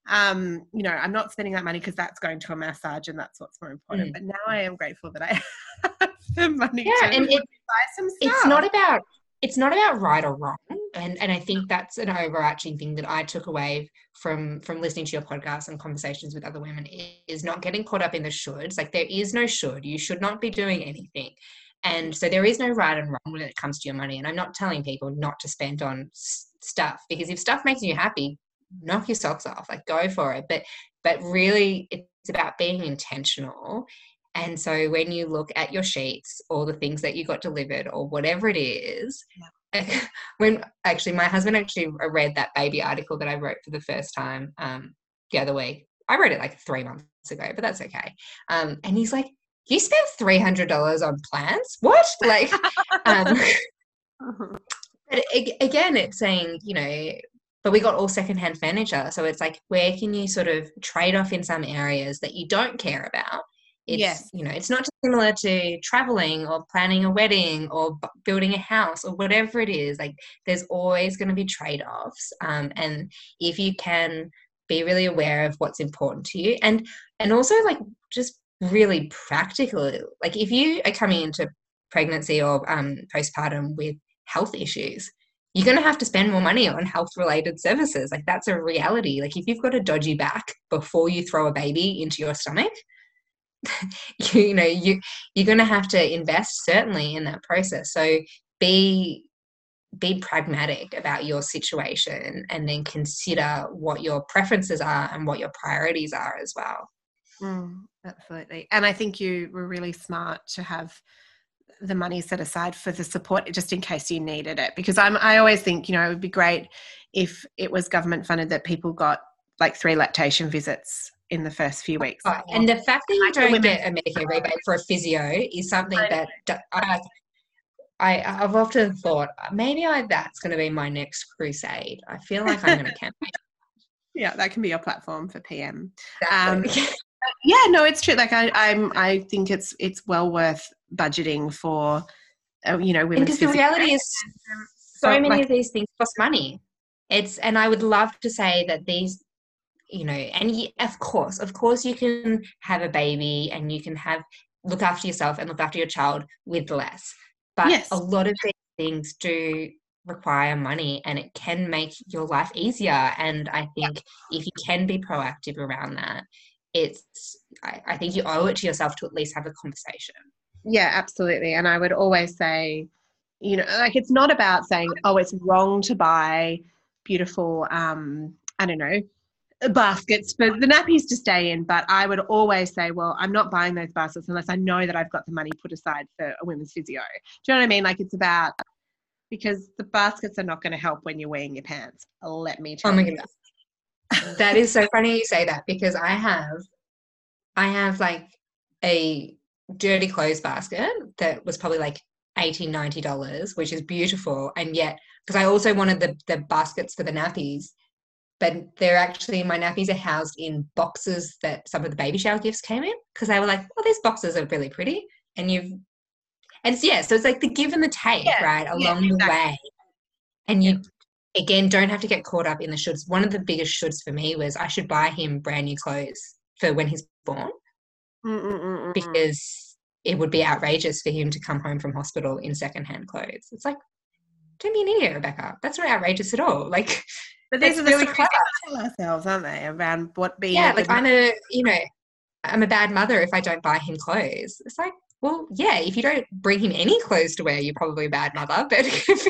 um, you know, I'm not spending that money because that's going to a massage and that's what's more important. Mm. But now I am grateful that I have the money yeah, to and it, buy some stuff. It's not about it's not about right or wrong, and and I think that's an overarching thing that I took away from from listening to your podcast and conversations with other women is not getting caught up in the shoulds. Like, there is no should. You should not be doing anything. And so there is no right and wrong when it comes to your money. And I'm not telling people not to spend on s- stuff, because if stuff makes you happy, knock your socks off, like, go for it. But, but really it's about being intentional. And so when you look at your sheets or the things that you got delivered or whatever it is, yeah. when actually my husband actually read that baby article that I wrote for the first time um, the other week. I wrote it like three months ago, but that's okay. Um, and he's like, you spent three hundred dollars on plants? What? Like, um, but it, again, it's saying, you know, but we got all secondhand furniture. So it's like, where can you sort of trade off in some areas that you don't care about? It's, yes. you know, it's not just similar to traveling or planning a wedding or b- building a house or whatever it is. Like, there's always going to be trade-offs. Um, and if you can be really aware of what's important to you, and, and also like just really practical, like if you are coming into pregnancy or um, postpartum with health issues, you're going to have to spend more money on health related services. Like, that's a reality. Like, if you've got a dodgy back before you throw a baby into your stomach, you, you know, you, you're going to have to invest certainly in that process. So be, be pragmatic about your situation and then consider what your preferences are and what your priorities are as well. Mm, absolutely. And I think you were really smart to have the money set aside for the support just in case you needed it. Because I'm, I always think, you know, it would be great if it was government funded that people got like three lactation visits in the first few weeks. Oh, and the fact that you Like the don't women- get a Medicare rebate for a physio is something that d- I, I, I've often thought maybe I, that's going to be my next crusade. I feel like I'm going to campaign. Yeah, that can be your platform for P M. Exactly. Um, yeah, no, it's true. Like I, I'm, I think it's it's well worth budgeting for, uh, you know, women's Because the physical reality is, so So, many like- of these things cost money. It's, and I would love to say that these, you know, and y- of course, of course, you can have a baby and you can have look after yourself and look after your child with less. But Yes. a lot of these things do require money, and it can make your life easier. And I think if you can be proactive around that, it's, I, I think you owe it to yourself to at least have a conversation. Yeah, absolutely. And I would always say, you know, like it's not about saying, oh, it's wrong to buy beautiful, um, I don't know, baskets for the nappies to stay in. But I would always say, well, I'm not buying those baskets unless I know that I've got the money put aside for a women's physio. Do you know what I mean? Like it's about, because the baskets are not going to help when you're wearing your pants. Let me tell Oh my you. goodness. That is so funny you say that, because I have, I have like a dirty clothes basket that was probably like eighty dollars, ninety dollars, which is beautiful. And yet, because I also wanted the, the baskets for the nappies, but they're actually, my nappies are housed in boxes that some of the baby shower gifts came in, because they were like, oh, these boxes are really pretty. And you've, and it's, yeah, so it's like the give and the take, Yeah, right, yeah, along the exactly. way. And you, again, don't have to get caught up in the shoulds. One of the biggest shoulds for me was I should buy him brand new clothes for when he's born, Mm-mm-mm-mm. because it would be outrageous for him to come home from hospital in secondhand clothes. It's like, don't be an idiot, Rebecca. That's not outrageous at all. Like, But these that's are the really stories clever. we tell ourselves, aren't they, around what being Yeah, a like good I'm a, you know, I'm a bad mother if I don't buy him clothes. It's like, well, yeah, if you don't bring him any clothes to wear, you're probably a bad mother. But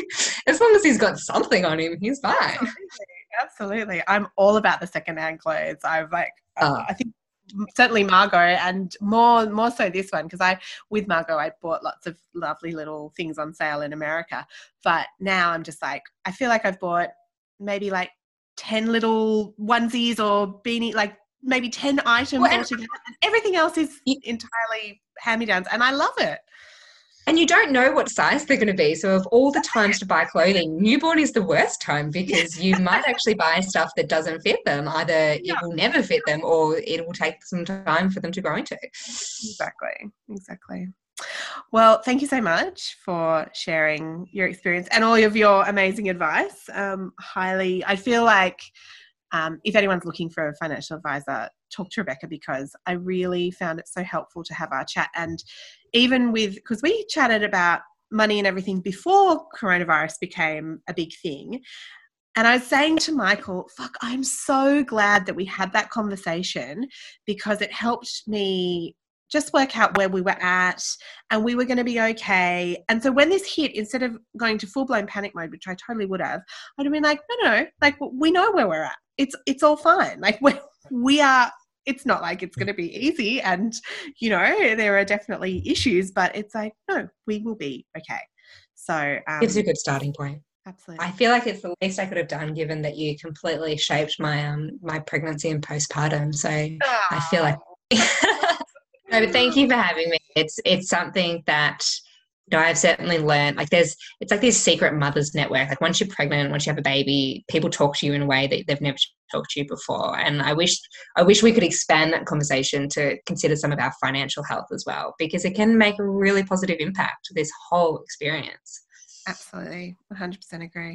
as long as he's got something on him, he's fine. Absolutely. Absolutely. I'm all about the secondhand clothes. I've like, Oh. uh, I think certainly Margot, and more more so this one, because I, with Margot, I bought lots of lovely little things on sale in America. But now I'm just like, I feel like I've bought maybe like ten little onesies or beanie, like maybe ten items Well, and- altogether. And everything else is You- entirely hand-me-downs, and I love it. And you don't know what size they're going to be. So of all the times to buy clothing, newborn is the worst time, because you might actually buy stuff that doesn't fit them. Either Yeah. it will never fit them, or it will take some time for them to grow into. Exactly. Exactly. Well, thank you so much for sharing your experience and all of your amazing advice. Um, highly, I feel like um, if anyone's looking for a financial advisor, talk to Rebecca, because I really found it so helpful to have our chat. And even with, because we chatted about money and everything before coronavirus became a big thing. And I was saying to Michael, fuck, I'm so glad that we had that conversation, because it helped me just work out where we were at and we were going to be okay. And so when this hit, instead of going to full-blown panic mode, which I totally would have, I'd have been like, no, no, like we know where we're at. It's it's all fine. Like we we are, it's not like it's going to be easy, and, you know, there are definitely issues, but it's like, no, we will be okay. So um, It's a good starting point. Absolutely. I feel like it's the least I could have done, given that you completely shaped my um my pregnancy and postpartum. So Oh. I feel like no, but thank you for having me. It's it's something that, you know, I've certainly learned. Like there's it's like this secret mothers network. Like once you're pregnant, once you have a baby, people talk to you in a way that they've never talked to you before. And I wish I wish we could expand that conversation to consider some of our financial health as well, because it can make a really positive impact to this whole experience. Absolutely. one hundred percent agree.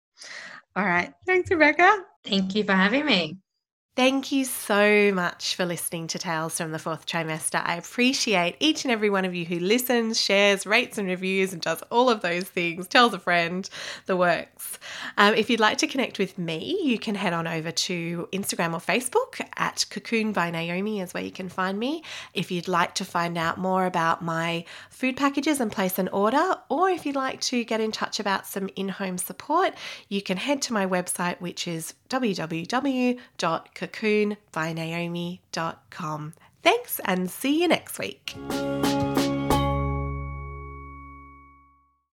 All right. Thanks, Rebecca. Thank you for having me. Thank you so much for listening to Tales from the Fourth Trimester. I appreciate each and every one of you who listens, shares, rates and reviews and does all of those things, tells a friend, the works. Um, if you'd like to connect with me, you can head on over to Instagram or Facebook at Cocoon by Naomi is where you can find me. If you'd like to find out more about my food packages and place an order, or if you'd like to get in touch about some in-home support, you can head to my website, which is w w w dot cocoon by naomi dot com. Thanks, and see you next week.